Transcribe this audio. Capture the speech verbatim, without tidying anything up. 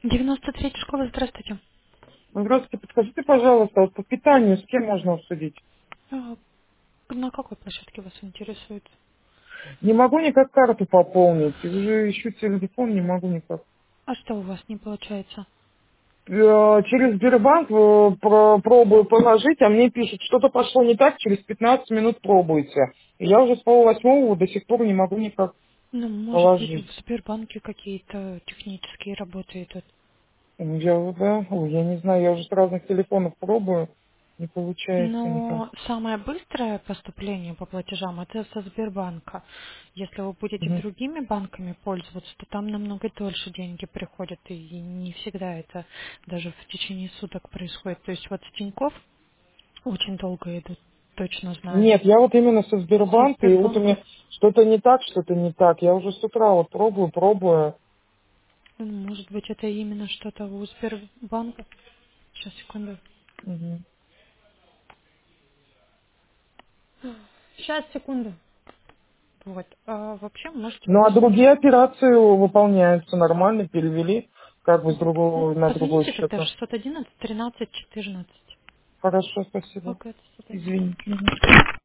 девяносто третья школа, здравствуйте. Здравствуйте, подскажите, пожалуйста, вот по питанию с кем можно обсудить? А, на какой площадке вас интересует? Не могу никак карту пополнить, и уже ищу телефон, не могу никак. А что у вас не получается? Э, Через Сбербанк э, про- пробую положить, а мне пишут, что-то пошло не так, через пятнадцать минут пробуйте. И я уже с полвосьмого до сих пор не могу никак Ну, может быть, положить. в Сбербанке какие-то технические работы идут. Я, вот, да, ой, я не знаю, я уже с разных телефонов пробую, не получается никак. Но самое быстрое поступление по платежам это со Сбербанка. Если вы будете Мгм. другими банками пользоваться, то там намного дольше деньги приходят, и не всегда это даже в течение суток происходит. То есть вот с Тинькофф очень долго идут, точно знаю. Нет, я вот именно со Со Сбербанка, и вот у Сбербанка. меня что-то не так, что-то не так. Я уже с утра вот пробую, пробую. М, Может быть, это именно что-то у Сбербанка. Сейчас, секунду. Мгм. Сейчас, секунду. Вот. А вообще, можете Ну а позвонить. другие операции выполняются нормально, перевели как бы с Ну, другого на другой позвоните счет. тогда шестьсот одиннадцать тринадцать четырнадцать. Хорошо, спасибо. Ага, до свидания. Извините. Мгм.